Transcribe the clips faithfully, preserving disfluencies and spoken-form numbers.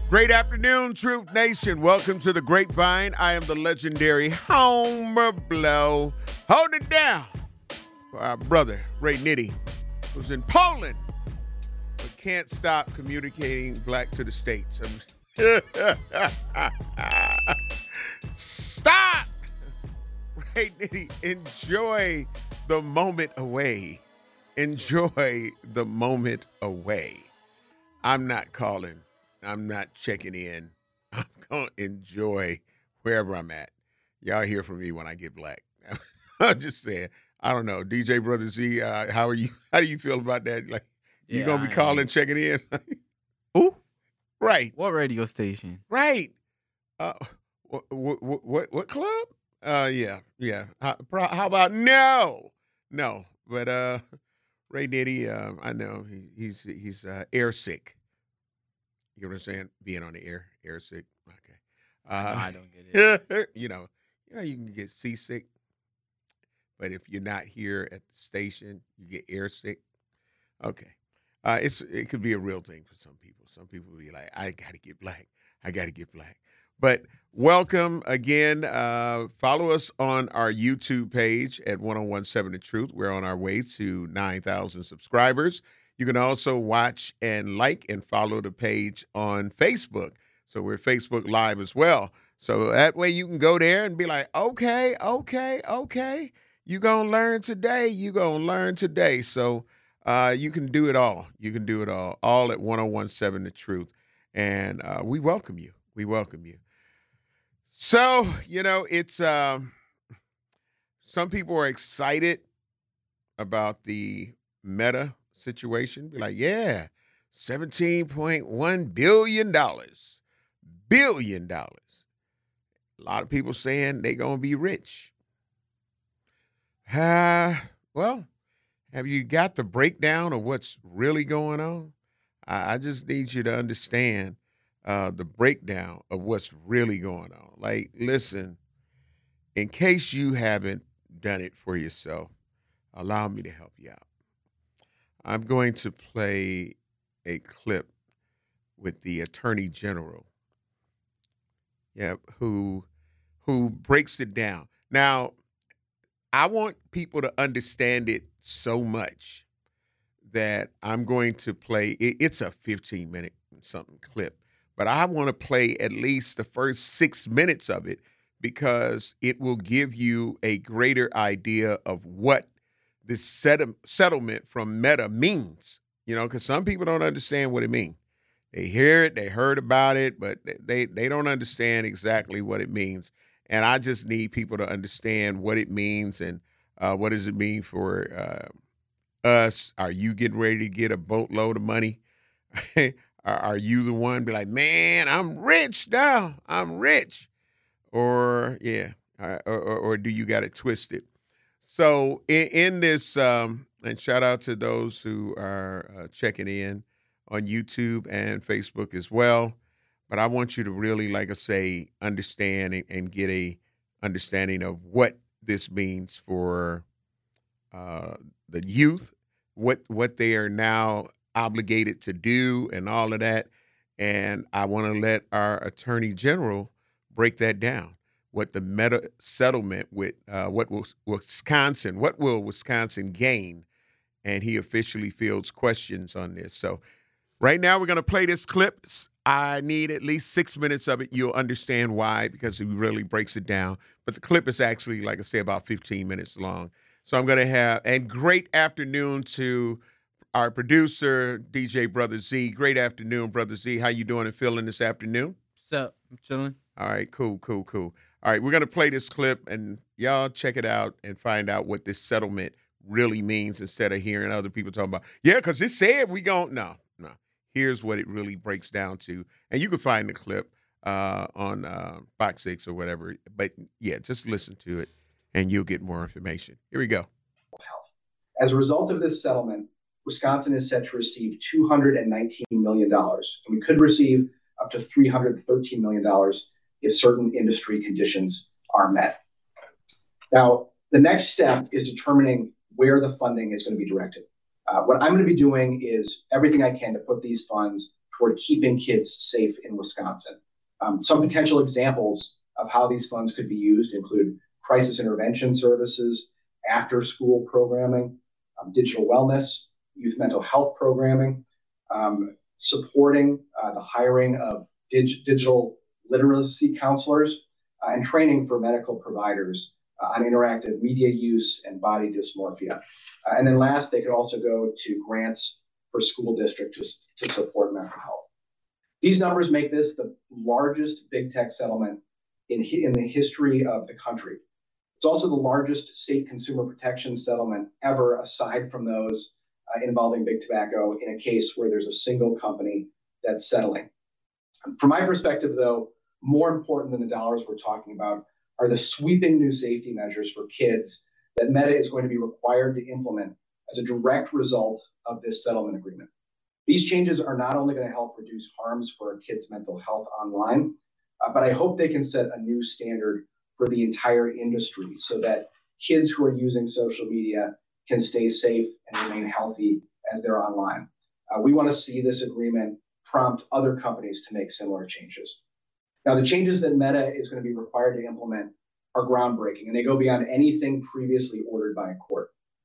Great afternoon, Truth Nation. Welcome to the Grapevine. I am the legendary Homer Blow. Hold it down for our brother, Ray Nitty, who's in Poland, but can't stop communicating black to the States. Stop! Ray Nitty, enjoy the moment away. Enjoy the moment away. I'm not calling. I'm not checking in. I'm going to enjoy wherever I'm at. Y'all hear from me when I get black. I'm just saying. I don't know. D J Brother Z, uh, how are you? How do you feel about that? Like, you yeah, going to be calling, checking in? Who? Right. What radio station? Right. Uh, what, what, what, what club? Uh, yeah, yeah. How, how about no? No. But uh, Ray Nitty, uh, I know he, he's, he's uh, air sick. You know what I'm saying? Being on the air, air sick. Okay. Uh, no, I don't get it. you know, you know, you can get seasick, but if you're not here at the station, you get air sick. Okay. Uh, it's it could be a real thing for some people. Some people be like, I got to get black. I got to get black. But welcome again. Uh, follow us on our YouTube page at ten seventeen The Truth. We're on our way to nine thousand subscribers. You can also watch and like and follow the page on Facebook. So we're Facebook Live as well. So that way you can go there and be like, okay, okay, okay. You're going to learn today. You're going to learn today. So uh, you can do it all. You can do it all. All at ten seventeen The Truth. And uh, we welcome you. We welcome you. So, you know, it's um, some people are excited about the Meta situation. Be like, yeah, seventeen point one billion dollars. Billion dollars. A lot of people saying they're going to be rich. Uh, well, have you got the breakdown of what's really going on? I, I just need you to understand uh, the breakdown of what's really going on. Like, listen, in case you haven't done it for yourself, allow me to help you out. I'm going to play a clip with the Attorney General, yeah, who who breaks it down. Now, I want people to understand it so much that I'm going to play. It, it's a fifteen minute something clip, but I want to play at least the first six minutes of it because it will give you a greater idea of what this settlement from Meta means, you know, because some people don't understand what it means. They hear it, they heard about it, but they, they don't understand exactly what it means. And I just need people to understand what it means and uh, what does it mean for uh, us. Are you getting ready to get a boatload of money? Are you the one be like, man, I'm rich now, I'm rich? Or, yeah, or, or, or do you got it twisted? So in, in this, um, and shout out to those who are uh, checking in on YouTube and Facebook as well. But I want you to really, like I say, understand and, and get a understanding of what this means for uh, the youth, what what they are now obligated to do and all of that. And I want to let our Attorney General break that down. What the Meta settlement with, uh, what will Wisconsin, what will Wisconsin gain? And he officially fields questions on this. So right now we're going to play this clip. I need at least six minutes of it. You'll understand why, because he really breaks it down. But the clip is actually, like I say, about fifteen minutes long. So I'm going to have, and great afternoon to our producer, D J Brother Z. Great afternoon, Brother Z. How you doing and feeling this afternoon? What's up? I'm chilling. All right, cool, cool, cool. All right, we're going to play this clip, and y'all check it out and find out what this settlement really means instead of hearing other people talking about, yeah, because it said we gon' no, no. Here's what it really breaks down to. And you can find the clip uh, on uh, Fox six or whatever. But, yeah, just listen to it, and you'll get more information. Here we go. As a result of this settlement, Wisconsin is set to receive two hundred nineteen million dollars, and we could receive up to three hundred thirteen million dollars if certain industry conditions are met. Now, the next step is determining where the funding is going to be directed. Uh, what I'm going to be doing is everything I can to put these funds toward keeping kids safe in Wisconsin. Um, some potential examples of how these funds could be used include crisis intervention services, after-school programming, um, digital wellness, youth mental health programming, um, supporting uh, the hiring of dig- digital literacy counselors, uh, and training for medical providers uh, on interactive media use and body dysmorphia. Uh, and then last, they could also go to grants for school districts to, to support mental health. These numbers make this the largest big tech settlement in, in the history of the country. It's also the largest state consumer protection settlement ever, aside from those uh, involving big tobacco, in a case where there's a single company that's settling. From my perspective, though, more important than the dollars we're talking about are the sweeping new safety measures for kids that Meta is going to be required to implement as a direct result of this settlement agreement. These changes are not only going to help reduce harms for kids' mental health online, uh, but I hope they can set a new standard for the entire industry so that kids who are using social media can stay safe and remain healthy as they're online. Uh, we want to see this agreement prompt other companies to make similar changes. Now, the changes that Meta is going to be required to implement are groundbreaking, and they go beyond anything previously ordered by a court.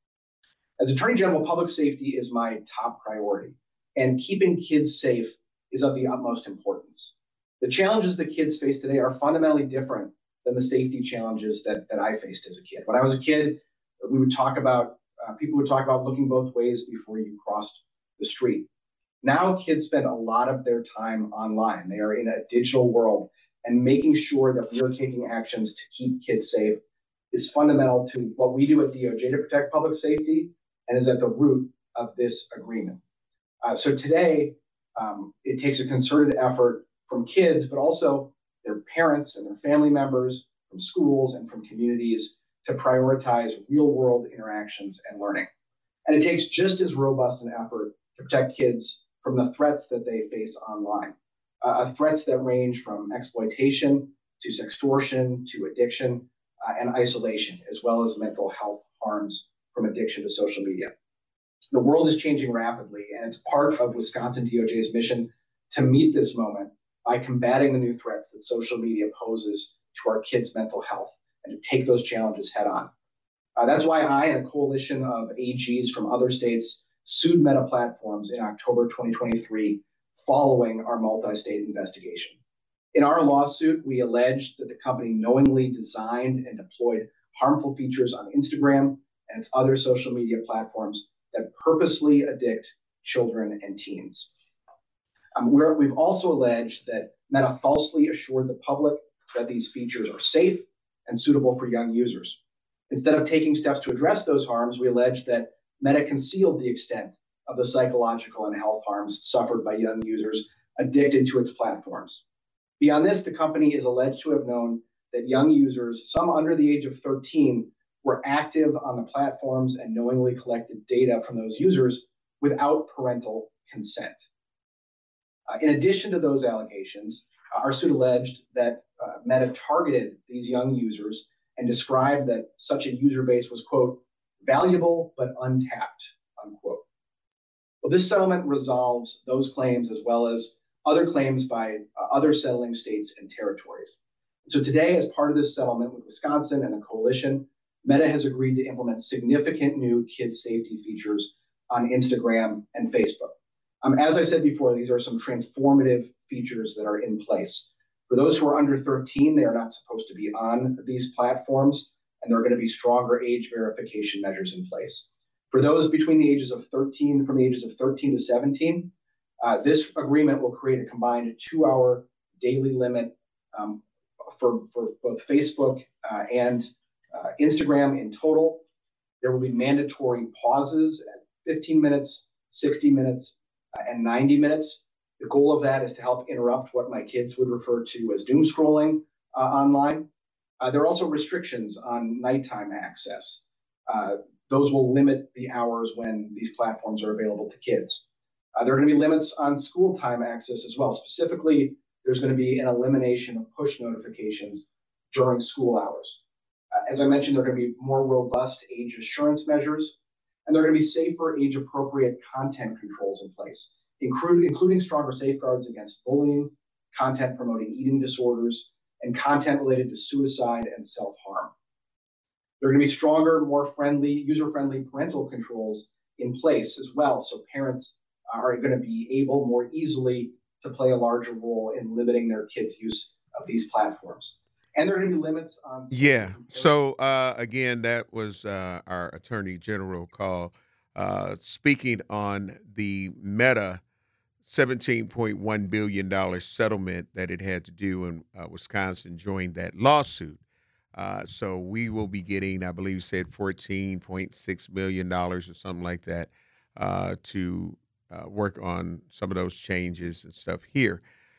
As Attorney General, public safety is my top priority, and keeping kids safe is of the utmost importance. The challenges that kids face today are fundamentally different than the safety challenges that, that I faced as a kid. When I was a kid, we would talk about, uh, people would talk about looking both ways before you crossed the street. Now kids spend a lot of their time online. They are in a digital world, and making sure that we are taking actions to keep kids safe is fundamental to what we do at D O J to protect public safety and is at the root of this agreement. Uh, so today, um, it takes a concerted effort from kids, but also their parents and their family members, from schools and from communities to prioritize real-world interactions and learning. And it takes just as robust an effort to protect kids from the threats that they face online, uh, threats that range from exploitation to sextortion to addiction uh, and isolation, as well as mental health harms from addiction to social media. The world is changing rapidly, and it's part of Wisconsin D O J's mission to meet this moment by combating the new threats that social media poses to our kids' mental health and to take those challenges head on. Uh, that's why I and a coalition of A Gs from other states sued Meta Platforms in October twenty twenty-three following our multi-state investigation. In our lawsuit, we alleged that the company knowingly designed and deployed harmful features on Instagram and its other social media platforms that purposely addict children and teens. Um, we're, we've also alleged that Meta falsely assured the public that these features are safe and suitable for young users. Instead of taking steps to address those harms, we allege that Meta concealed the extent of the psychological and health harms suffered by young users addicted to its platforms. Beyond this, the company is alleged to have known that young users, some under the age of thirteen, were active on the platforms and knowingly collected data from those users without parental consent. Uh, in addition to those allegations, uh, our suit alleged that uh, Meta targeted these young users and described that such a user base was, quote, valuable but untapped, unquote. Well, this settlement resolves those claims as well as other claims by uh, other settling states and territories. So today, as part of this settlement with Wisconsin and the coalition, Meta has agreed to implement significant new kid safety features on Instagram and Facebook. Um, as I said before, these are some transformative features that are in place. For those who are under thirteen, they are not supposed to be on these platforms, and there are going to be stronger age verification measures in place. For those between the ages of thirteen, from the ages of thirteen to seventeen, uh, this agreement will create a combined two-hour daily limit um, for, for both Facebook uh, and uh, Instagram in total. There will be mandatory pauses at fifteen minutes, sixty minutes, uh, and ninety minutes. The goal of that is to help interrupt what my kids would refer to as doom scrolling uh, online. Uh, there are also restrictions on nighttime access. Uh, those will limit the hours when these platforms are available to kids. Uh, there are going to be limits on school time access as well. Specifically, there's going to be an elimination of push notifications during school hours. Uh, as I mentioned, there are going to be more robust age assurance measures, and there are going to be safer age-appropriate content controls in place, including, including stronger safeguards against bullying, content promoting eating disorders, and content related to suicide and self-harm. There are going to be stronger, more friendly, user-friendly parental controls in place as well, so parents are going to be able more easily to play a larger role in limiting their kids' use of these platforms. And there are going to be limits on. Yeah. So uh, again, that was uh, our Attorney General call uh, speaking on the Meta seventeen point one billion dollars settlement that it had to do, and uh, Wisconsin joined that lawsuit. Uh, so we will be getting, I believe, said fourteen point six million dollars or something like that uh, to uh, work on some of those changes and stuff here.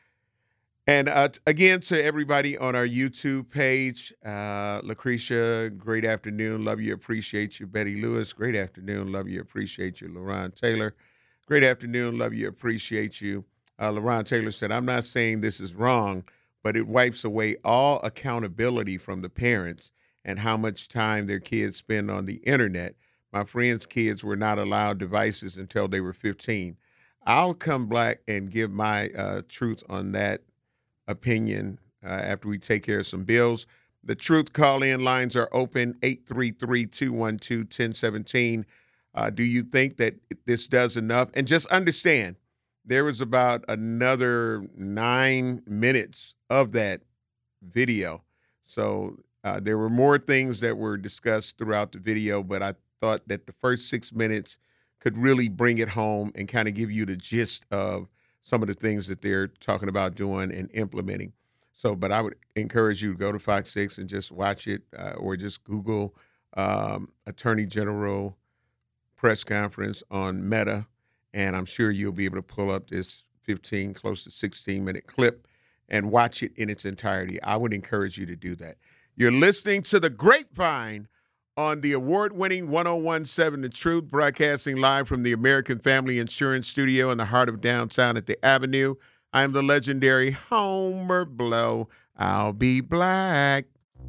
And uh, t- again, to everybody on our YouTube page, uh, Lucretia, great afternoon. Love you, appreciate you. Betty Lewis, great afternoon. Love you, appreciate you. LaRon Taylor, great afternoon. Love you, appreciate you. Uh, LaRon Taylor said, I'm not saying this is wrong, but it wipes away all accountability from the parents and how much time their kids spend on the internet. My friends' kids were not allowed devices until they were fifteen. I'll come back and give my uh, truth on that opinion uh, after we take care of some bills. The truth call-in lines are open, eight three three, two one two, one zero one seven. Uh, do you think that this does enough? And just understand, there was about another nine minutes of that video. So uh, there were more things that were discussed throughout the video, but I thought that the first six minutes could really bring it home and kind of give you the gist of some of the things that they're talking about doing and implementing. So, but I would encourage you to go to Fox six and just watch it uh, or just Google um, Attorney General press conference on Meta, and I'm sure you'll be able to pull up this fifteen, close to sixteen-minute clip and watch it in its entirety. I would encourage you to do that. You're listening to The Grapevine on the award-winning one oh one point seven The Truth, broadcasting live from the American Family Insurance Studio in the heart of downtown at the Avenue. I am the legendary Homer Blow. I'll be black.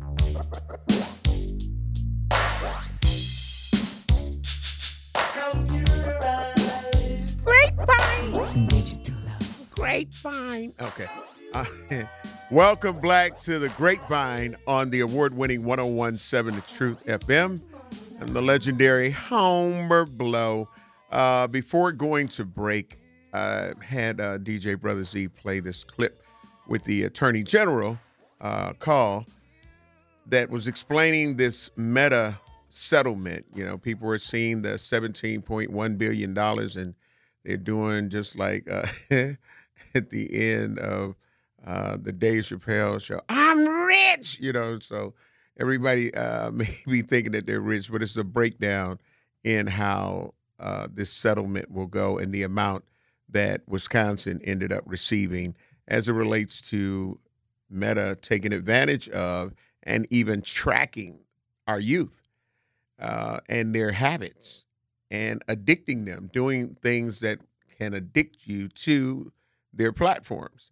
Grapevine. Grapevine. Okay. Uh, welcome back to The Grapevine on the award-winning one oh one point seven The Truth F M. I'm the legendary Homer Blow. Uh, before going to break, I had uh, D J Brother Z play this clip with the Attorney General uh, call that was explaining this Meta settlement. You know, people were seeing the seventeen point one billion dollars, and they're doing just like uh, at the end of uh, the Dave Chappelle show, I'm rich, you know, so everybody uh, may be thinking that they're rich, but it's a breakdown in how uh, this settlement will go and the amount that Wisconsin ended up receiving as it relates to Meta taking advantage of and even tracking our youth uh, and their habits and addicting them, doing things that can addict you to their platforms.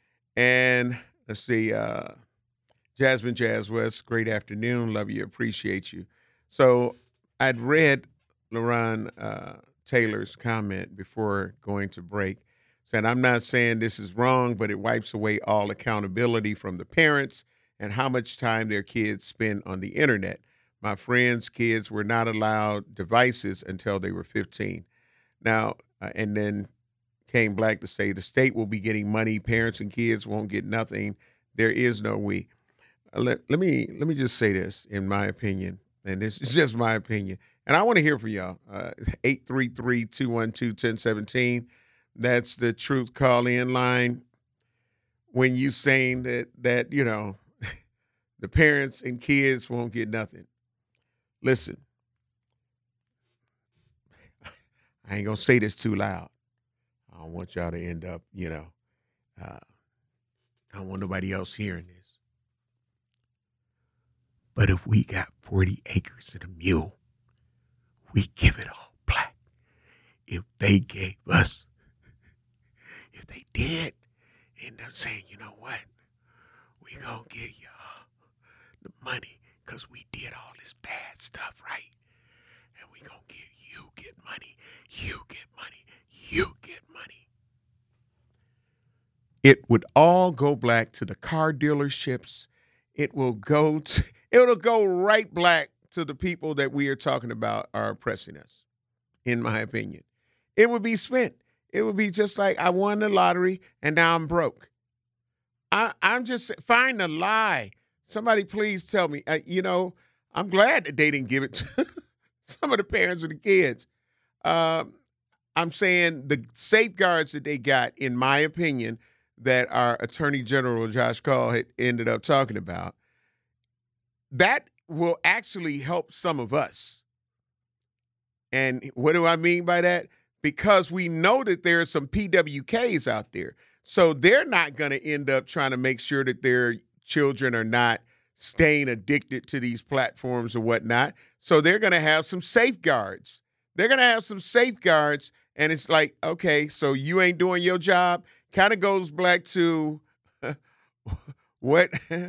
And let's see, uh, Jasmine Jazz West, great afternoon. Love you, appreciate you. So I'd read LaRon uh, Taylor's comment before going to break, saying, I'm not saying this is wrong, but it wipes away all accountability from the parents and how much time their kids spend on the internet. My friends' kids were not allowed devices until they were fifteen. Now, uh, and then came Black to say the state will be getting money. Parents and kids won't get nothing. There is no we. Uh, let, let me let me just say this, in my opinion, and this is just my opinion. And I want to hear from y'all. Uh, eight three three, two one two, one zero one seven. That's the truth call-in line. When you saying that, that you know, the parents and kids won't get nothing. Listen, I ain't going to say this too loud. I don't want y'all to end up, you know, uh, I don't want nobody else hearing this. But if we got forty acres and a mule, we give it all black. If they gave us, if they did end up saying, you know what, we gonna give y'all the money because we did all this bad stuff, right? And we gonna give you get money, you get money, you get money. it would all go black to the car dealerships. It will go to, it'll go right black to the people that we are talking about are oppressing us, in my opinion. It would be spent. It would be just like I won the lottery and now I'm broke. I, I'm just, find a lie. Somebody please tell me. Uh, you know, I'm glad that they didn't give it to some of the parents of the kids. Um, I'm saying the safeguards that they got, in my opinion, that our Attorney General Josh Call had ended up talking about, that will actually help some of us. And what do I mean by that? Because we know that there are some P W Ks out there. So they're not going to end up trying to make sure that their children are not staying addicted to these platforms or whatnot. So they're going to have some safeguards. They're going to have some safeguards. And it's like, okay, so you ain't doing your job. Kind of goes back to what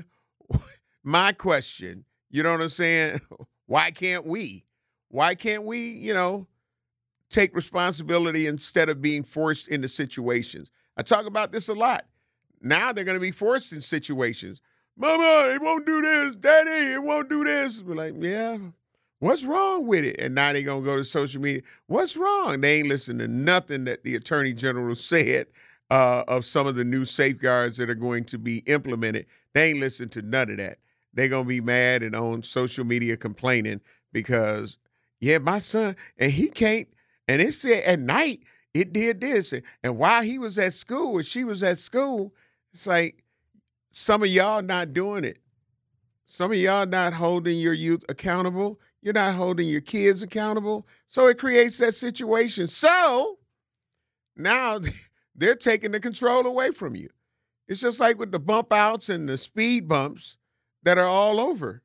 my question, you know what I'm saying? Why can't we? Why can't we, you know, take responsibility instead of being forced into situations? I talk about this a lot. Now they're going to be forced in situations. Mama, it won't do this. Daddy, it won't do this. We're like, yeah, what's wrong with it? And now they're going to go to social media. What's wrong? They ain't listening to nothing that the Attorney General said uh, of some of the new safeguards that are going to be implemented. They ain't listening to none of that. They're going to be mad and on social media complaining because, yeah, my son, and he can't, and it said at night it did this. And while he was at school, or she was at school, it's like, some of y'all not doing it. Some of y'all not holding your youth accountable. You're not holding your kids accountable. So it creates that situation. So now they're taking the control away from you. It's just like with the bump outs and the speed bumps that are all over.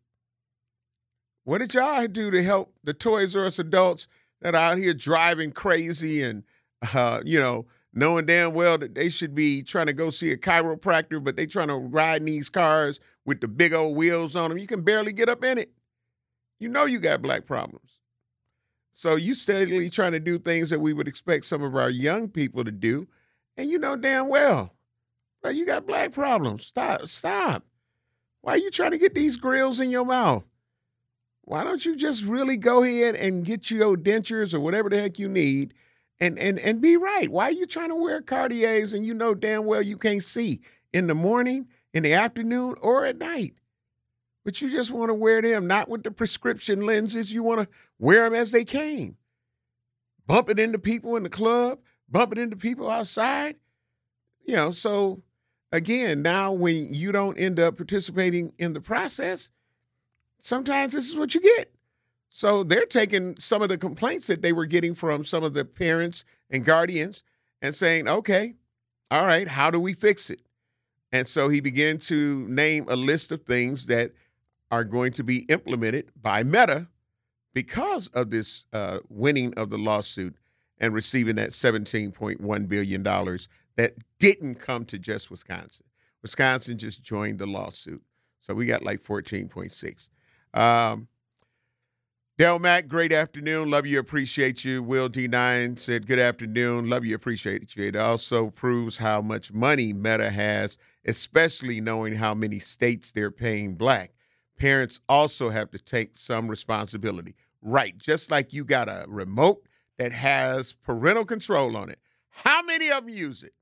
What did y'all do to help the Toys R Us adults that are out here driving crazy and, uh, you know, knowing damn well that they should be trying to go see a chiropractor, but they trying to ride in these cars with the big old wheels on them. You can barely get up in it. You know you got black problems. So you steadily trying to do things that we would expect some of our young people to do, and you know damn well, bro, you got black problems. Stop, stop. Why are you trying to get these grills in your mouth? Why don't you just really go ahead and get your dentures or whatever the heck you need And and and be right. Why are you trying to wear Cartiers and you know damn well you can't see in the morning, in the afternoon, or at night? But you just want to wear them, not with the prescription lenses. You want to wear them as they came. Bump it into people in the club, bump it into people outside. You know, so again, now when you don't end up participating in the process, sometimes this is what you get. So they're taking some of the complaints that they were getting from some of the parents and guardians and saying, okay, all right, how do we fix it? And so he began to name a list of things that are going to be implemented by Meta because of this uh, winning of the lawsuit and receiving that seventeen point one billion dollars that didn't come to just Wisconsin. Wisconsin just joined the lawsuit. So we got like fourteen point six. Um, Del Mack, great afternoon. Love you, appreciate you. Will D nine said, good afternoon. Love you, appreciate you. It also proves how much money Meta has, especially knowing how many states they're paying black. Parents also have to take some responsibility. Right, just like you got a remote that has parental control on it. How many of them use it?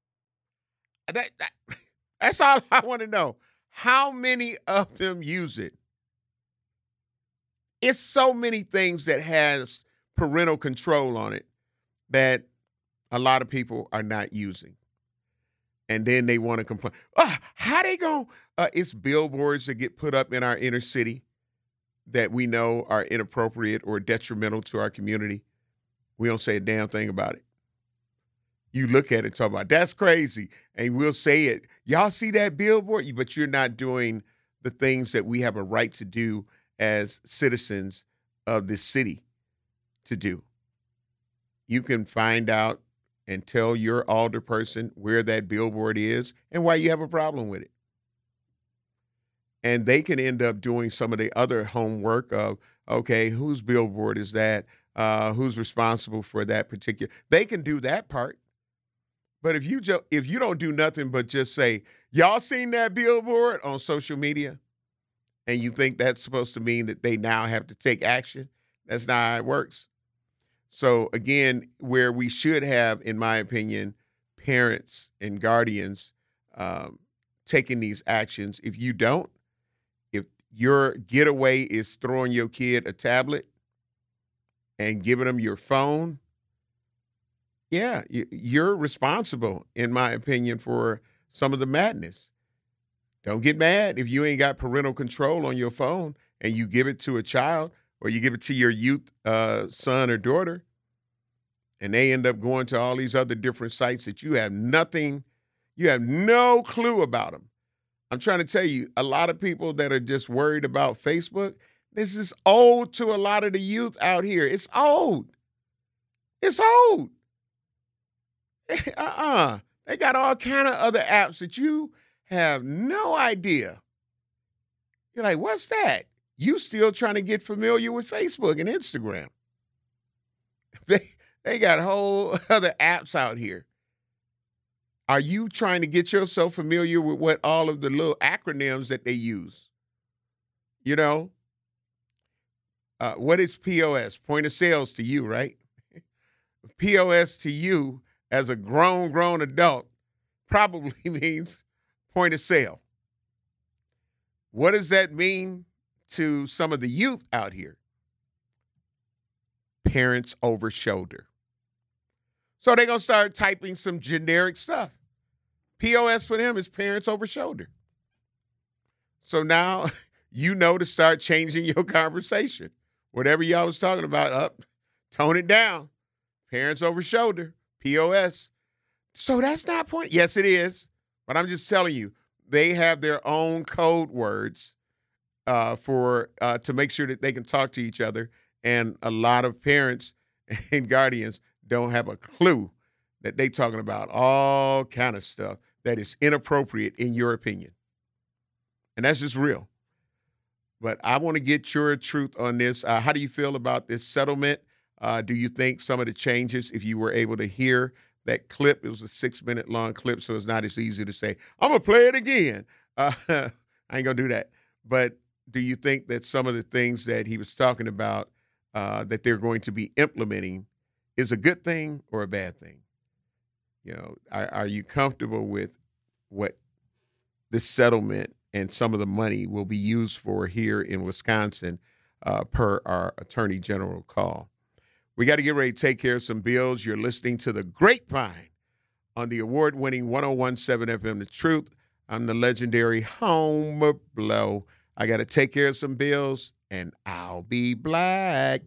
That, that, that's all I want to know. How many of them use it? It's so many things that has parental control on it that a lot of people are not using. And then they want to complain. Oh, how they going? Uh, it's billboards that get put up in our inner city that we know are inappropriate or detrimental to our community. We don't say a damn thing about it. You look at it and talk about, that's crazy. And we'll say it. Y'all see that billboard? But you're not doing the things that we have a right to do as citizens of this city to do. You can find out and tell your alderperson where that billboard is and why you have a problem with it. And they can end up doing some of the other homework of, okay, whose billboard is that? Uh, who's responsible for that particular? They can do that part. But if you just if you don't do nothing but just say, y'all seen that billboard on social media, and you think that's supposed to mean that they now have to take action, that's not how it works. So again, where we should have, in my opinion, parents and guardians um, taking these actions. If you don't, if your getaway is throwing your kid a tablet and giving them your phone, yeah, you- you're responsible, in my opinion, for some of the madness. Don't get mad if you ain't got parental control on your phone and you give it to a child or you give it to your youth uh, son or daughter, and they end up going to all these other different sites that you have nothing, you have no clue about them. I'm trying to tell you, a lot of people that are just worried about Facebook, this is old to a lot of the youth out here. It's old. It's old. uh-uh. They got all kind of other apps that you have no idea. You're like, what's that? You still trying to get familiar with Facebook and Instagram. They they got whole other apps out here. Are you trying to get yourself familiar with what all of the little acronyms that they use? You know, uh, what is P O S? Point of sales to you, right? P O S to you as a grown, grown adult probably means point of sale. What does that mean to some of the youth out here? Parents over shoulder. So they're going to start typing some generic stuff. P O S for them is parents over shoulder. So now you know to start changing your conversation. Whatever y'all was talking about, up, tone it down. Parents over shoulder, P O S. So that's not point. Yes, it is. But I'm just telling you, they have their own code words uh, for uh, to make sure that they can talk to each other. And a lot of parents and guardians don't have a clue that they talking about all kind of stuff that is inappropriate in your opinion. And that's just real. But I want to get your truth on this. Uh, how do you feel about this settlement? Uh, do you think some of the changes, if you were able to hear that clip, it was a six-minute long clip, so it's not as easy to say, I'm going to play it again. Uh, I ain't going to do that. But do you think that some of the things that he was talking about uh, that they're going to be implementing is a good thing or a bad thing? You know, are, are you comfortable with what this settlement and some of the money will be used for here in Wisconsin uh, per our Attorney General call? We got to get ready to take care of some bills. You're listening to The Grapevine on the award-winning one oh one point seven F M The Truth. I'm the legendary Homer Blow. I got to take care of some bills, and I'll be black.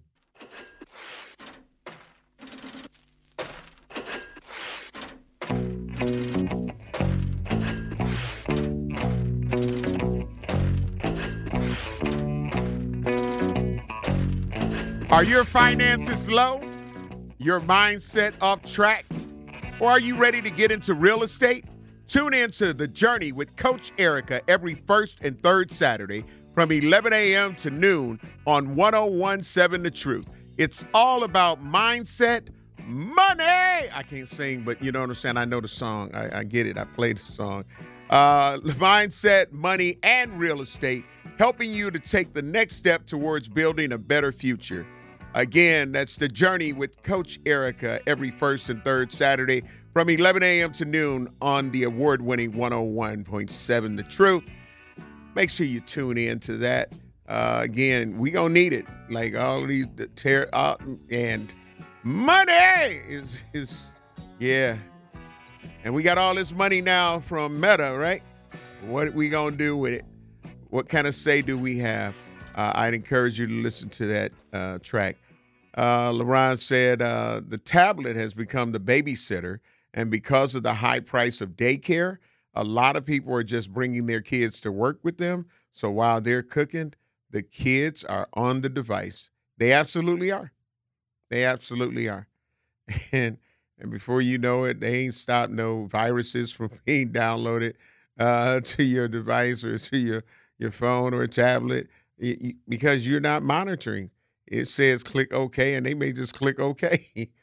Are your finances low? Your mindset off track? Or are you ready to get into real estate? Tune in to The Journey with Coach Erica every first and third Saturday from eleven a.m. to noon on one oh one point seven The Truth. It's all about mindset, money. I can't sing, but you know what I'm saying? I know the song. I, I get it. I played the song. Uh, mindset, money, and real estate, helping you to take the next step towards building a better future. Again, that's The Journey with Coach Erica every first and third Saturday from eleven a.m. to noon on the award-winning one oh one point seven The Truth. Make sure you tune in to that. Uh, again, we gonna need it. Like all of these, the tear uh, and money is is yeah. And we got all this money now from Meta, right? What we gonna do with it? What kind of say do we have? Uh, I'd encourage you to listen to that uh, track. Uh, LaRon said uh, the tablet has become the babysitter, and because of the high price of daycare, a lot of people are just bringing their kids to work with them. So while they're cooking, the kids are on the device. They absolutely are. They absolutely are. And and before you know it, they ain't stopped no viruses from being downloaded uh, to your device or to your, your phone or tablet because you're not monitoring. It says click OK, and they may just click OK.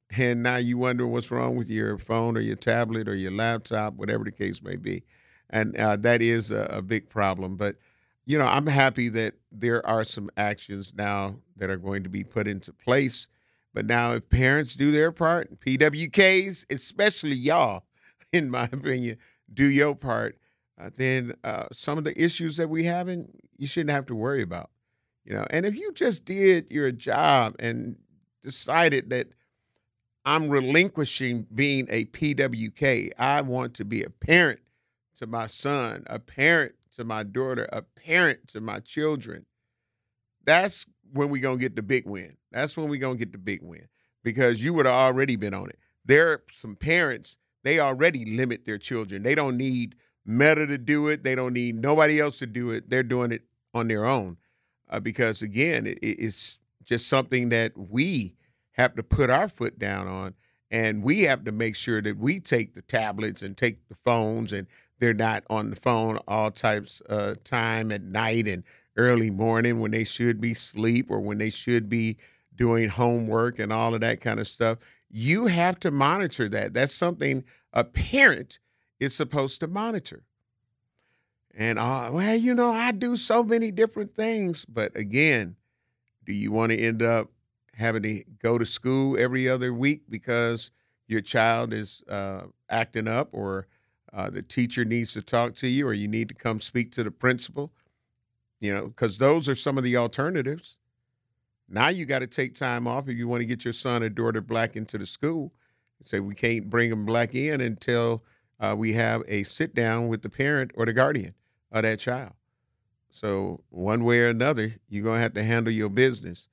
and now you wonder what's wrong with your phone or your tablet or your laptop, whatever the case may be. And uh, that is a, a big problem. But, you know, I'm happy that there are some actions now that are going to be put into place. But now if parents do their part, P W Ks, especially y'all, in my opinion, do your part, uh, then uh, some of the issues that we having, you shouldn't have to worry about. You know, and if you just did your job and decided that I'm relinquishing being a P W K, I want to be a parent to my son, a parent to my daughter, a parent to my children, that's when we're going to get the big win. That's when we're going to get the big win because you would have already been on it. There are some parents, they already limit their children. They don't need Meta to do it. They don't need nobody else to do it. They're doing it on their own uh, because, again, it, it's just something that we have to put our foot down on, and we have to make sure that we take the tablets and take the phones, and they're not on the phone all types of uh, time at night and early morning when they should be asleep or when they should be doing homework and all of that kind of stuff. You have to monitor that. That's something a parent is supposed to monitor. And, uh, well, you know, I do so many different things. But, again, do you want to end up having to go to school every other week because your child is uh, acting up or uh, the teacher needs to talk to you or you need to come speak to the principal? You know, because those are some of the alternatives. Now you got to take time off if you want to get your son or daughter black into the school. Say we can't bring them black in until uh, we have a sit down with the parent or the guardian of that child. So one way or another, you're going to have to handle your business.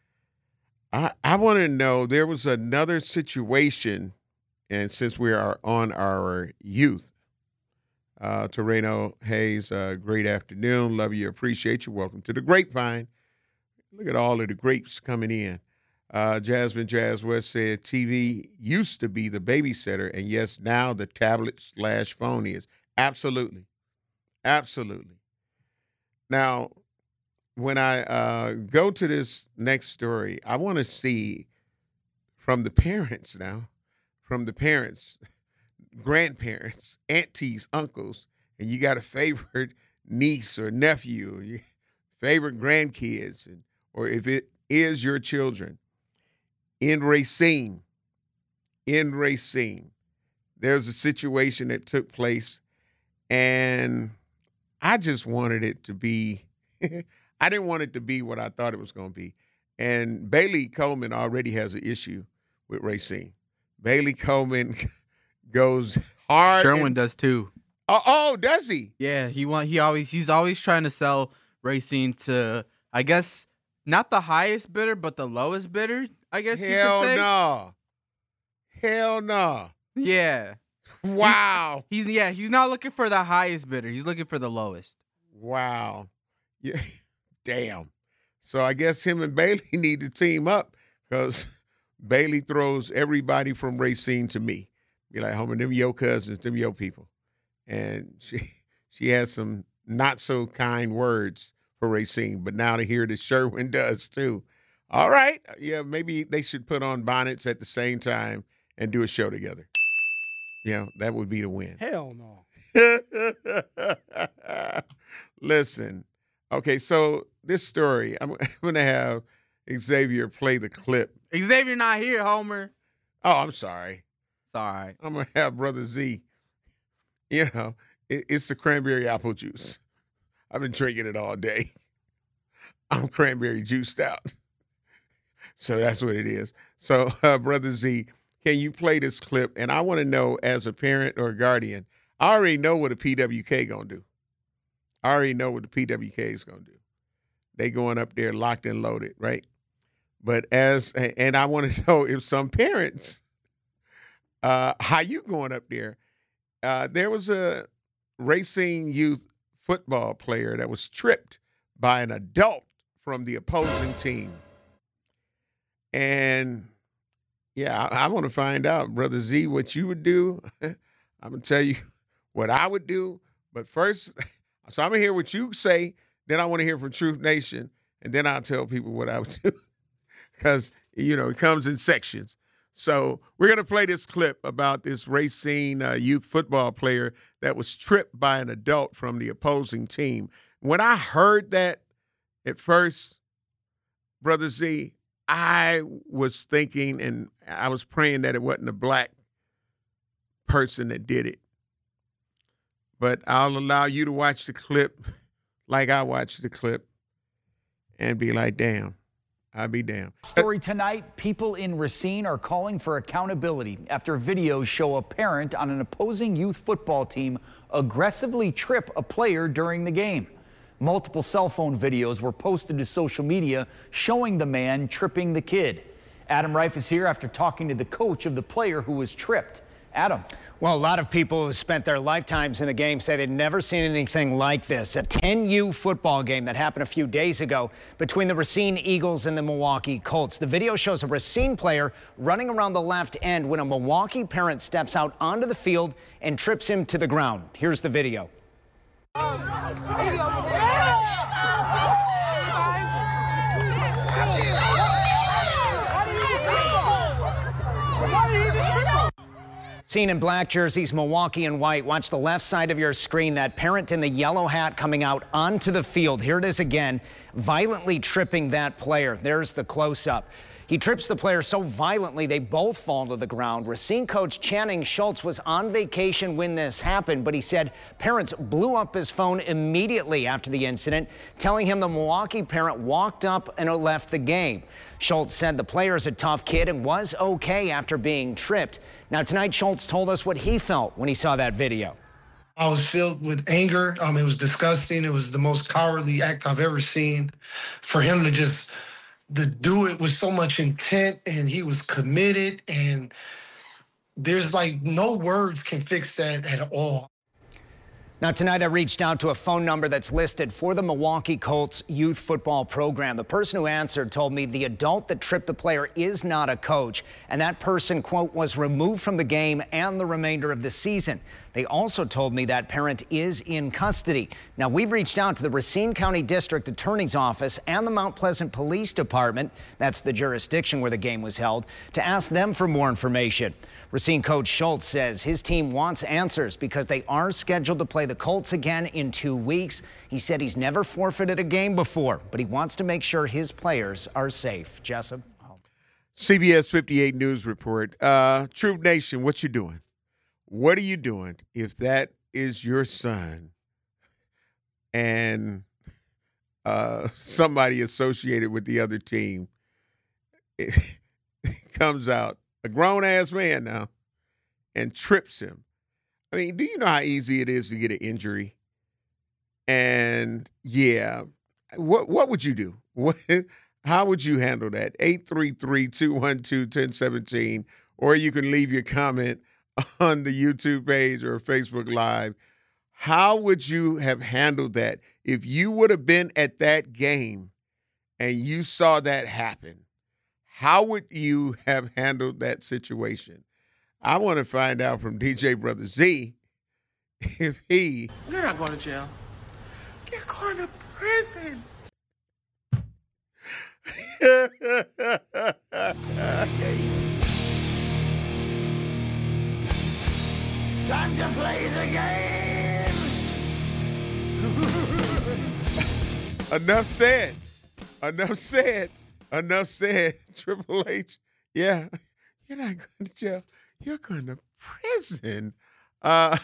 I, I want to know, there was another situation, and since we are on our youth, uh, Terreno Hayes, uh, great afternoon. Love you, appreciate you. Welcome to the Grapevine. Look at all of the grapes coming in. Uh, Jasmine Jazz West said T V used to be the babysitter, and yes, now the tablet slash phone is. Absolutely. Absolutely. Now, when I uh, go to this next story, I want to see from the parents now, from the parents, grandparents, aunties, uncles, and you got a favorite niece or nephew, or your favorite grandkids, and, or if it is your children, in Racine, in Racine, there's a situation that took place, and I just wanted it to be I didn't want it to be what I thought it was going to be. And Bailey Coleman already has an issue with Racine. Bailey Coleman goes hard. Sherwin and, does too. Oh, oh, does he? Yeah, he want he always he's always trying to sell Racine to, I guess, not the highest bidder, but the lowest bidder, I guess you Hell could say. no. Hell no. Yeah. Wow. He's yeah, he's not looking for the highest bidder. He's looking for the lowest. Wow. Yeah. Damn. So I guess him and Bailey need to team up because Bailey throws everybody from Racine to me. Be like, homie, them your cousins, them your people. And she she has some not so kind words for Racine, but now to hear that Sherwin does too. All right. Yeah, maybe they should put on bonnets at the same time and do a show together. Yeah, that would be the win. Hell no. Listen. Okay, so this story, I'm, I'm going to have Xavier play the clip. Xavier not here, Homer. Oh, I'm sorry. It's all right. I'm going to have Brother Z. You know, it, it's the cranberry apple juice. I've been drinking it all day. I'm cranberry juiced out. So that's what it is. So, uh, Brother Z, can you play this clip? And I want to know, as a parent or guardian, I already know what a P W K going to do. I already know what the P W K is going to do. They going up there locked and loaded, right? But as, and I want to know if some parents, uh, how you going up there? Uh, there was a Racine youth football player that was tripped by an adult from the opposing team. And, yeah, I, I want to find out, Brother Z, what you would do. I'm going to tell you what I would do. But first, so I'm going to hear what you say. Then I want to hear from Truth Nation. And then I'll tell people what I would do. Because, you know, it comes in sections. So we're going to play this clip about this Racine uh, youth football player that was tripped by an adult from the opposing team. When I heard that at first, Brother Z, I was thinking and I was praying that it wasn't a black person that did it. But I'll allow you to watch the clip like I watched the clip and be like, damn. I'll be damned. Story tonight, people in Racine are calling for accountability after videos show a parent on an opposing youth football team aggressively trip a player during the game. Multiple cell phone videos were posted to social media showing the man tripping the kid. Adam Reif is here after talking to the coach of the player who was tripped. Adam. Well, a lot of people who spent their lifetimes in the game say they'd never seen anything like this. A ten U football game that happened a few days ago between the Racine Eagles and the Milwaukee Colts. The video shows a Racine player running around the left end when a Milwaukee parent steps out onto the field and trips him to the ground. Here's the video. Seen in black jerseys, Milwaukee and white. Watch the left side of your screen. That parent in the yellow hat coming out onto the field. Here it is again, violently tripping that player. There's the close-up. He trips the player so violently they both fall to the ground. Racine coach Channing Schultz was on vacation when this happened, but he said parents blew up his phone immediately after the incident, telling him the Milwaukee parent walked up and left the game. Schultz said the player is a tough kid and was okay after being tripped. Now tonight, Schultz told us what he felt when he saw that video. I was filled with anger. Um, it was disgusting. It was the most cowardly act I've ever seen. For him to just to do it with so much intent, and he was committed, and there's like no words can fix that at all. Now tonight I reached out to a phone number that's listed for the Milwaukee Colts youth football program. The person who answered told me the adult that tripped the player is not a coach, and that person, quote, was removed from the game and the remainder of the season. They also told me that parent is in custody. Now we've reached out to the Racine County District Attorney's Office and the Mount Pleasant Police Department, that's the jurisdiction where the game was held, to ask them for more information. Racine coach Schultz says his team wants answers because they are scheduled to play the Colts again in two weeks. He said he's never forfeited a game before, but he wants to make sure his players are safe. Jessup. C B S fifty-eight News Report. Uh, Troop Nation, what you doing? What are you doing if that is your son and uh, somebody associated with the other team it, it comes out, a grown-ass man now, and trips him? I mean, do you know how easy it is to get an injury? And, yeah, what what would you do? What, how would you handle that? eight three three, two one two, one zero one seven, or you can leave your comment on the YouTube page or Facebook Live. How would you have handled that if you would have been at that game and you saw that happen? How would you have handled that situation? I want to find out from D J Brother Z if he... You're not going to jail. You're going to prison. Time to play the game. Enough said. Enough said. Enough said. Triple H, yeah, you're not going to jail. You're going to prison. Uh,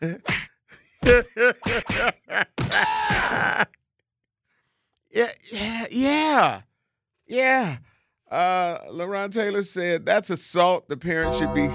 yeah, yeah, yeah, yeah. Uh, LaRon Taylor said that's assault. The parent should be.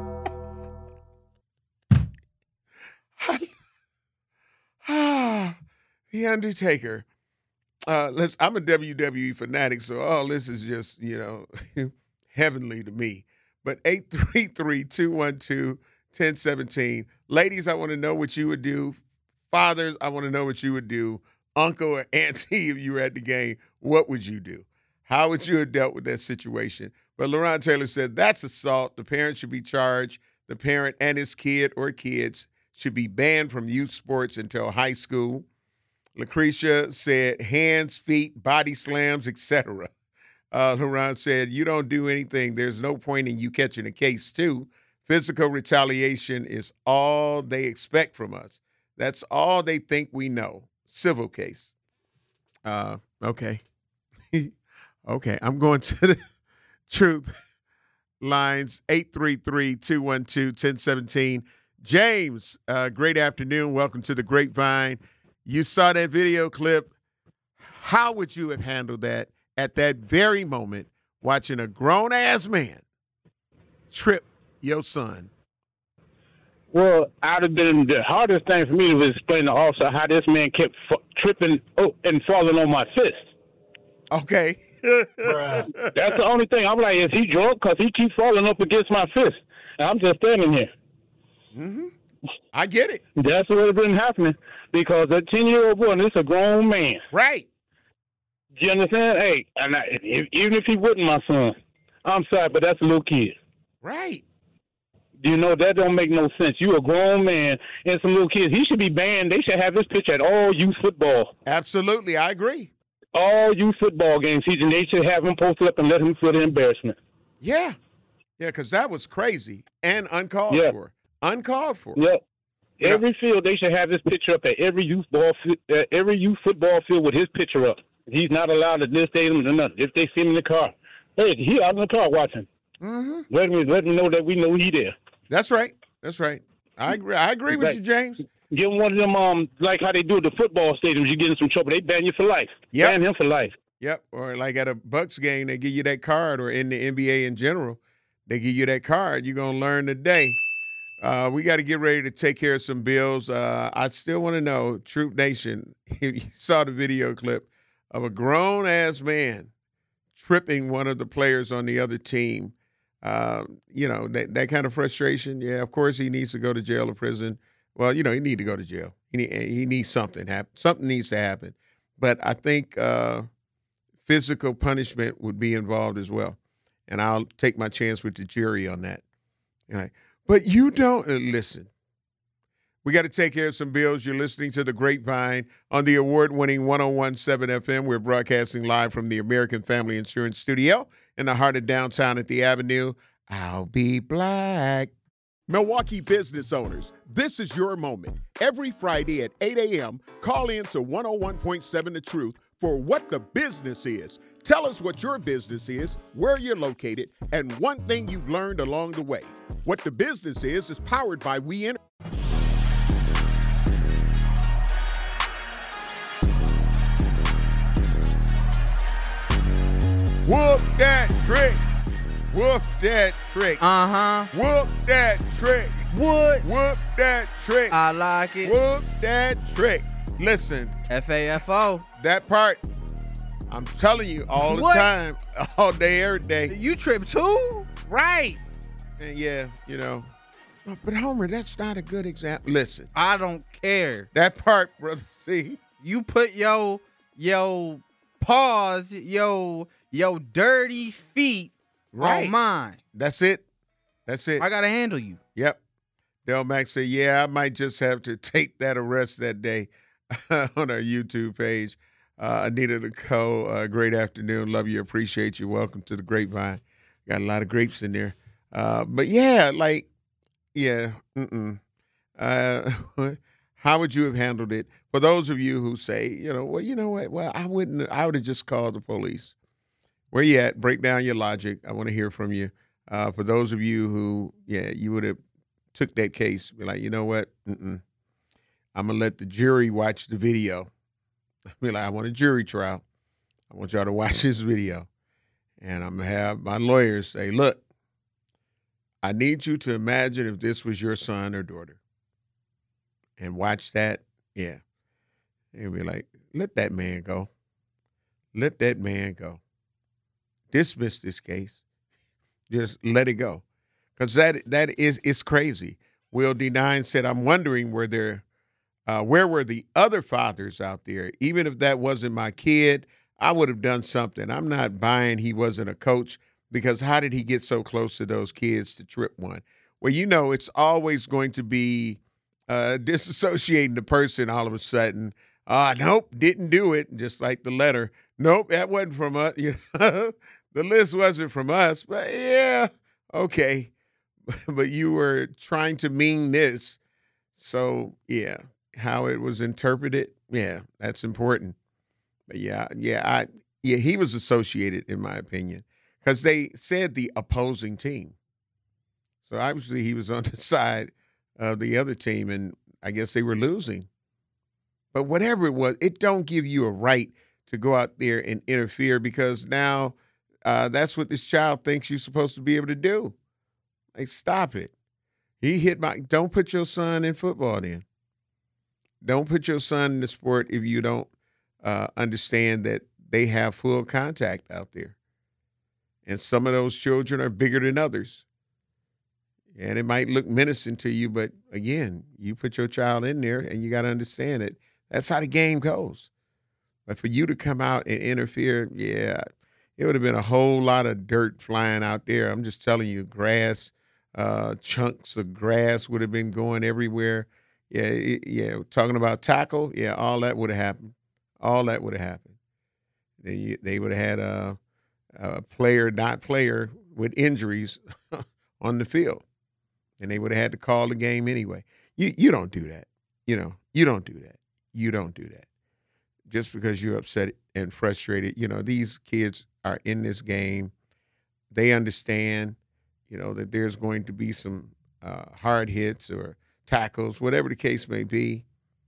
The Undertaker. Uh, let's. I'm a W W E fanatic, so all this is just, you know, heavenly to me. But eight three three, two one two, one zero one seven. Ladies, I want to know what you would do. Fathers, I want to know what you would do. Uncle or auntie, if you were at the game, what would you do? How would you have dealt with that situation? But LaRon Taylor said that's assault. The parent should be charged. The parent and his kid or kids should be banned from youth sports until high school. Lucretia said hands, feet, body slams, et cetera. Uh, LaRon said, you don't do anything. There's no point in you catching a case, too. Physical retaliation is all they expect from us. That's all they think we know. Civil case. Uh, okay. Okay, I'm going to the truth lines, eight three three, two one two, one zero one seven. James, uh, great afternoon. Welcome to the Grapevine. You saw that video clip. How would you have handled that at that very moment, watching a grown-ass man trip your son? Well, I'd have been the hardest thing for me to explain to the officer how this man kept f- tripping oh, and falling on my fist. Okay. That's the only thing. I'm like, is he drunk? Because he keeps falling up against my fist. And I'm just standing here. Mm-hmm. I get it. That's what has been happening. Because a ten-year-old boy, and this is a grown man. Right. Do you understand? Hey, and I, if, even if he wasn't my son, I'm sorry, but that's a little kid. Right. You know, that don't make no sense. You a grown man and some little kids. He should be banned. They should have this picture at all youth football. Absolutely. I agree. All youth football games. He, they should have him posted up and let him feel the embarrassment. Yeah. Yeah, because that was crazy and uncalled yeah. for. Uncalled for. Yeah. You every know, field, they should have this picture up at every youth ball, uh, every youth football field with his picture up. He's not allowed to this stadium or nothing. If they see him in the car, hey, he out in the car watching. Mm-hmm. Let me let him know that we know he there. That's right. That's right. I agree. I agree with like, you, James. Give him one of them, um, like how they do at the football stadiums. You get in some trouble, they ban you for life. Yep. Ban him for life. Yep. Or like at a Bucks game, they give you that card, or in the N B A in general, they give you that card. You're gonna learn today. Uh, we got to get ready to take care of some bills. Uh, I still want to know, Troop Nation, you saw the video clip of a grown-ass man tripping one of the players on the other team. Uh, you know, that, that kind of frustration. Yeah, of course he needs to go to jail or prison. Well, you know, he need to go to jail. He, need, he needs something happen. Something needs to happen. But I think uh, physical punishment would be involved as well. And I'll take my chance with the jury on that. All right. But you don't uh, listen. We got to take care of some bills. You're listening to The Grapevine on the award-winning one oh one point seven F M. We're broadcasting live from the American Family Insurance Studio in the heart of downtown at the Avenue. I'll be black. Milwaukee business owners, this is your moment. Every Friday at eight a.m., call in to one oh one point seven The Truth for What the Business Is. Tell us what your business is, where you're located, and one thing you've learned along the way. What the Business Is is powered by We Enter. Whoop that trick. Whoop that trick. Uh-huh. Whoop that trick. What? Whoop that trick. I like it. Whoop that trick. Listen, F A F O. that part, I'm telling you all the What? time, all day, every day. You trip too? Right. And yeah, you know. But Homer, that's not a good example. Listen, I don't care. that part, brother, see? You put yo, yo paws, yo, yo dirty feet Right. on mine. That's it. That's it. I gotta handle you. Yep. Del Max said, yeah, I might just have to take that arrest that day on our YouTube page. Uh, Anita Nicole, uh, great afternoon. Love you. Appreciate you. Welcome to the Grapevine. Got a lot of grapes in there. Uh, but, yeah, like, yeah, mm-mm. Uh, how would you have handled it? For those of you who say, you know, well, you know what? Well, I wouldn't. I would have just called the police. Where you at? Break down your logic. I want to hear from you. Uh, for those of you who, yeah, you would have took that case, be like, you know what? Mm-mm. I'm going to let the jury watch the video. Be like, I want a jury trial. I want y'all to watch this video. And I'm going to have my lawyers say, look, I need you to imagine if this was your son or daughter. And watch that. Yeah. And be like, let that man go. Let that man go. Dismiss this case. Just let it go. Because that that is it's crazy. Will D nine said, I'm wondering where there uh, where were the other fathers out there? Even if that wasn't my kid, I would have done something. I'm not buying he wasn't a coach, because how did he get so close to those kids to trip one? Well, you know, it's always going to be uh, disassociating the person all of a sudden. Uh, nope, didn't do it. Just like the letter. Nope, that wasn't from us. You know? the list wasn't from us, but yeah, okay. But you were trying to mean this. So, yeah, how it was interpreted, yeah, that's important. But yeah, yeah, I yeah, he was associated, in my opinion, because they said the opposing team. So obviously he was on the side of the other team, and I guess they were losing. But whatever it was, it don't give you a right to go out there and interfere, because now uh, that's what this child thinks you're supposed to be able to do. Like, stop it. He hit my – don't put your son in football then. Don't put your son in the sport if you don't uh, understand that they have full contact out there. And some of those children are bigger than others. And it might look menacing to you, but, again, you put your child in there and you got to understand it. That's how the game goes. But for you to come out and interfere, yeah, it would have been a whole lot of dirt flying out there. I'm just telling you, grass, uh, chunks of grass would have been going everywhere. Yeah, it, yeah. Talking about tackle, yeah, all that would have happened. All that would have happened. They they would have had a, a player, not player, with injuries on the field, and they would have had to call the game anyway. You you don't do that. You know, you don't do that. You don't do that. Just because you're upset and frustrated, you know, these kids are in this game. They understand, you know, that there's going to be some uh, hard hits or tackles, whatever the case may be.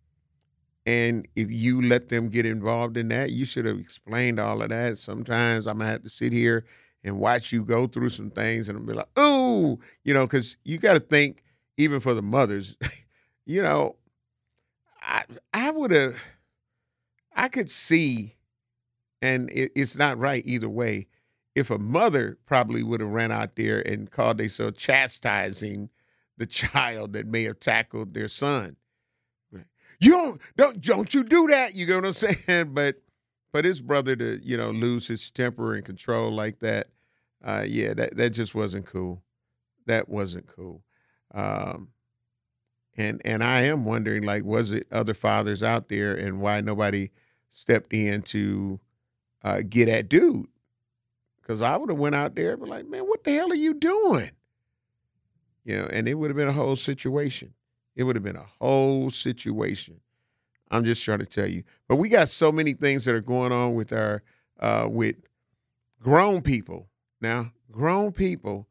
And if you let them get involved in that, you should have explained all of that. Sometimes I'm going to have to sit here and watch you go through some things and I'll be like, ooh, you know, because you got to think, even for the mothers, you know, I I would have, I could see, and it, it's not right either way, if a mother probably would have ran out there and called themselves chastising the child that may have tackled their son. You don't, don't, don't you do that. You know what I'm saying? But for this brother to, you know, lose his temper and control like that, uh, yeah, that, that just wasn't cool. That wasn't cool. Um, and and I am wondering, like, was it other fathers out there and why nobody stepped in to uh, get at dude? Because I would have went out there and been like, man, what the hell are you doing? You know, and it would have been a whole situation. It would have been a whole situation. I'm just trying to tell you. But we got so many things that are going on with our uh, with grown people now, grown people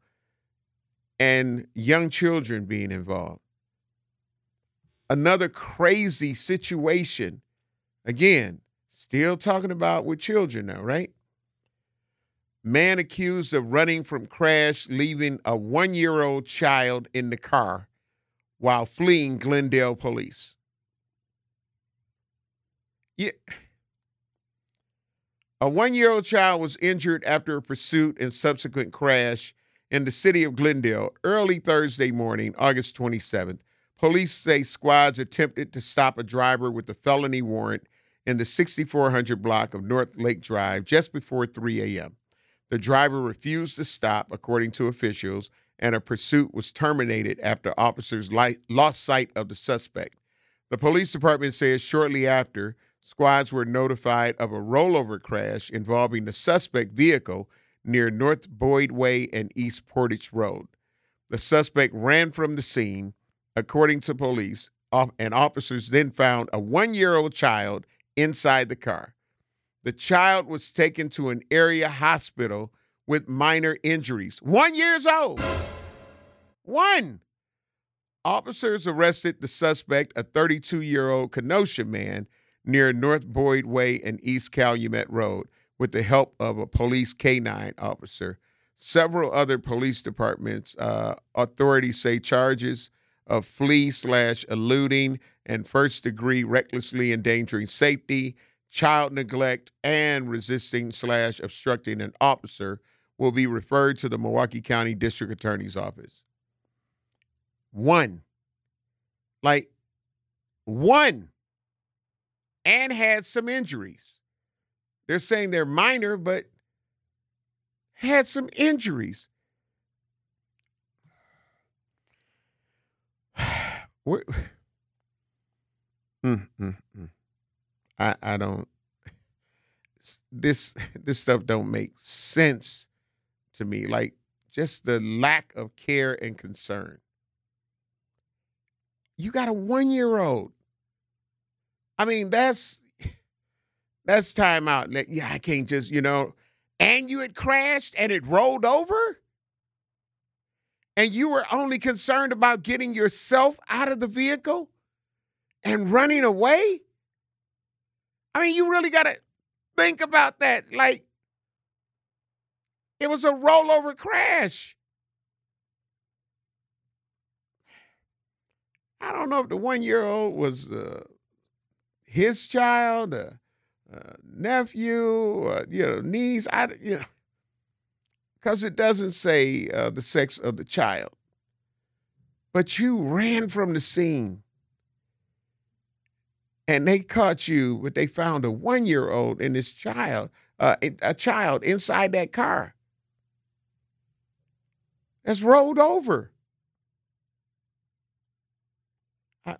and young children being involved. Another crazy situation. Again, still talking about with children now, right? Man accused of running from crash, leaving a one-year-old child in the car while fleeing Glendale police. Yeah. A one-year-old child was injured after a pursuit and subsequent crash in the city of Glendale early Thursday morning, August twenty-seventh. Police say squads attempted to stop a driver with a felony warrant in the sixty-four hundred block of North Lake Drive just before three a.m. The driver refused to stop, according to officials, and a pursuit was terminated after officers light, lost sight of the suspect. The police department says shortly after, squads were notified of a rollover crash involving the suspect vehicle near North Boyd Way and East Portage Road. The suspect ran from the scene, according to police, and officers then found a one-year-old child inside the car. The child was taken to an area hospital with minor injuries. One years old. One. Officers arrested the suspect, a thirty-two-year-old Kenosha man, near North Boyd Way and East Calumet Road, with the help of a police K nine officer. Several other police departments, uh, authorities say charges of flee slash eluding and first-degree recklessly endangering safety, child neglect, and resisting slash obstructing an officer will be referred to the Milwaukee County District Attorney's Office. One. Like, one. And had some injuries. They're saying they're minor, but had some injuries. We're, mm, mm, mm. I, I don't. this this stuff don't make sense to me. Like, just the lack of care and concern. You got a one-year-old. I mean, that's that's time out. Like, yeah, I can't just, you know, and you had crashed and it rolled over? And you were only concerned about getting yourself out of the vehicle and running away? I mean, you really got to think about that. Like, it was a rollover crash. I don't know if the one-year-old was uh, his child, uh, uh, nephew, uh, you know, niece. I, you know, because it doesn't say uh, the sex of the child. But you ran from the scene. And they caught you, but they found a one-year-old and this child, uh, a child inside that car that's rolled over. I,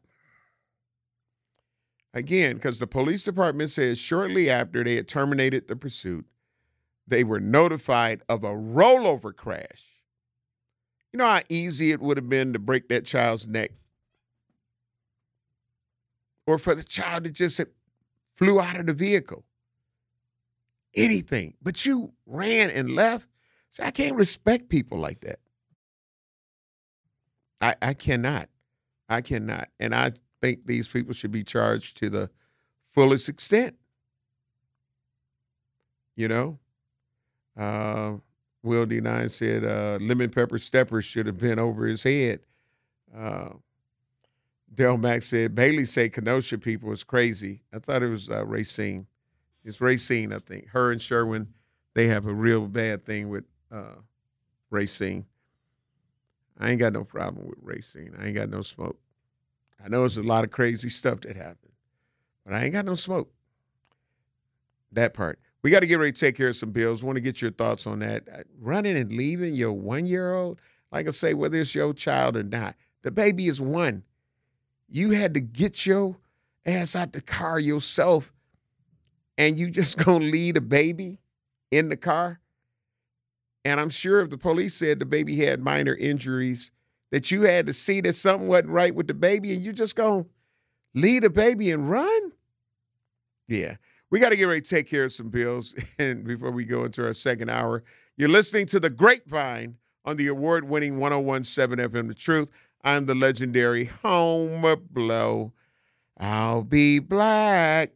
again, because the police department says shortly after they had terminated the pursuit, they were notified of a rollover crash. You know how easy it would have been to break that child's neck? Or for the child to just flew out of the vehicle. Anything. But you ran and left. So I can't respect people like that. I, I cannot. I cannot. And I think these people should be charged to the fullest extent. You know? Uh, Will D nine said uh, lemon pepper steppers should have been over his head. Uh, Del Mack said, Bailey said Kenosha people is crazy. I thought it was uh, Racine. It's Racine, I think. Her and Sherwin, they have a real bad thing with uh, Racine. I ain't got no problem with Racine. I ain't got no smoke. I know there's a lot of crazy stuff that happened, but I ain't got no smoke. That part. We got to get ready to take care of some bills. Want to get your thoughts on that. Running and leaving your one-year-old, like I say, whether it's your child or not, the baby is one. You had to get your ass out the car yourself, and you just gonna leave a baby in the car? And I'm sure if the police said the baby had minor injuries, that you had to see that something wasn't right with the baby, and you just gonna leave the baby and run? Yeah. We got to get ready to take care of some bills. And before we go into our second hour, you're listening to The Grapevine on the award-winning one oh one point seven F M The Truth. I'm the legendary Homer Blow. I'll be black